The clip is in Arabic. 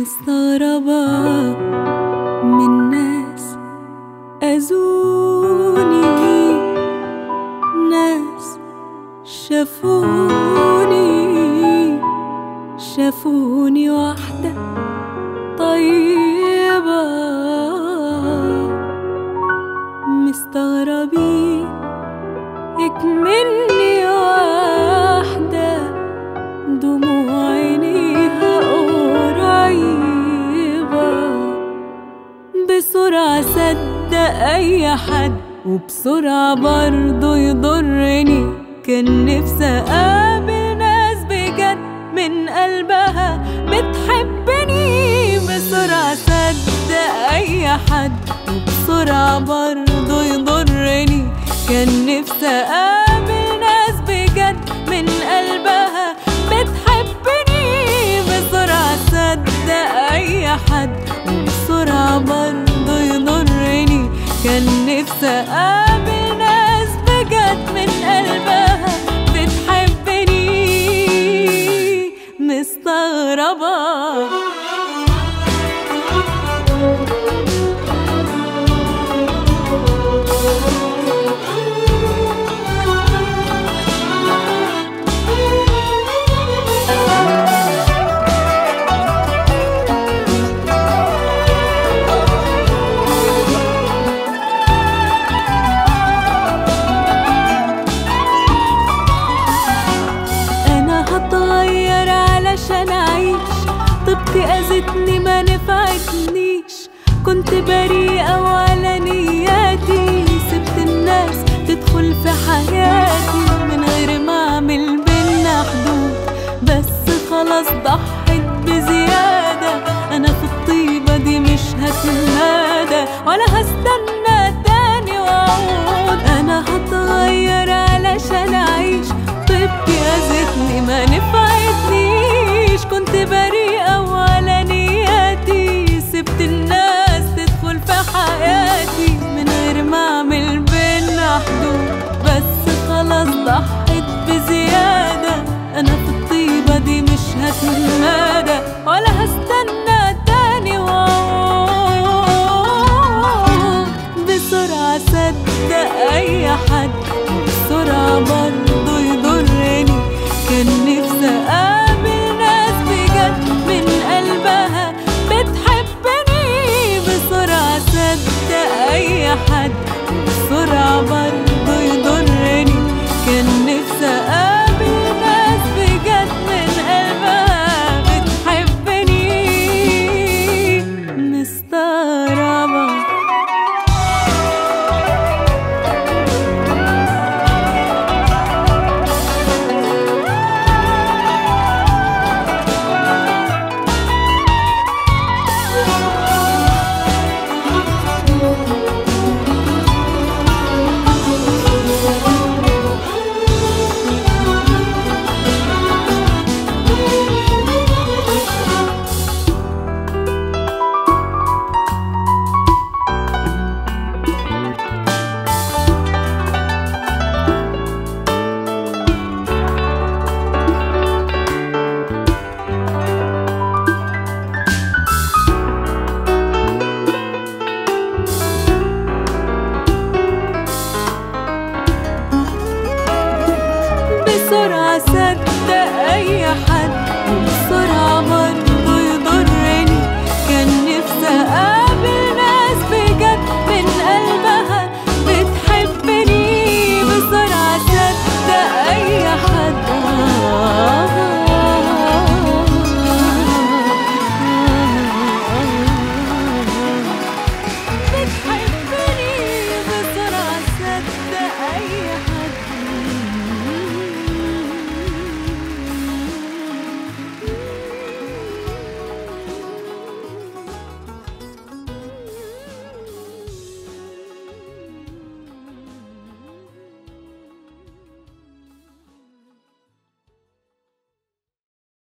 مستغربة من ناس أذوني، ناس شافوني واحدة طيبة، مستغربين اكملني واحدة دموع عينيها قريبة. بسرعة صدق أي حد وبسرعة برضو يضرني، كان نفسي أقابل ناس بجد من قلبها بتحبني. بسرعة صدق أي حد وبسرعة برضو يضرني، كان نفسي أقابل ناس بجد من قلبها بتحبني. بسرعة صدق أي حد وبسرعة برضو يضرني، كان نفسي أقابل ناس بجد من قلبها بتحبني. مستغربة عشان أعيش، طبتي أذتني ما نفعتنيش، كنت بريئة وعلى نياتي، سبت الناس تدخل في حياتي من غير ما أعمل بينا حدود، بس خلاص ضحيت بزيادة. أنا في الطيبة دي مش هتنادى ولا هستنى تاني وأعود. أنا هتغير علشان أعيش، طيبتي أذتني ما نفعتنيش، كنت بريئة وعلى نياتي، سبت الناس تدخل في حياتي من غير ما أعمل بينا حدود، بس خلاص ضحيت بزيادة. أنا في الطيبة دي مش هتنادى ولا هستنى تاني وأعود. بسرعة صدق أي حد وبسرعة برضو يضرني، كان نفسي أقابل ناس بجد من قلبها بتحبني. بسرعة صدق أي حد وبسرعة برضو يضرني، كان نفسي أقابل ناس بجد من قلبها بتحبني. مستغربة بسرعة صدق أي حد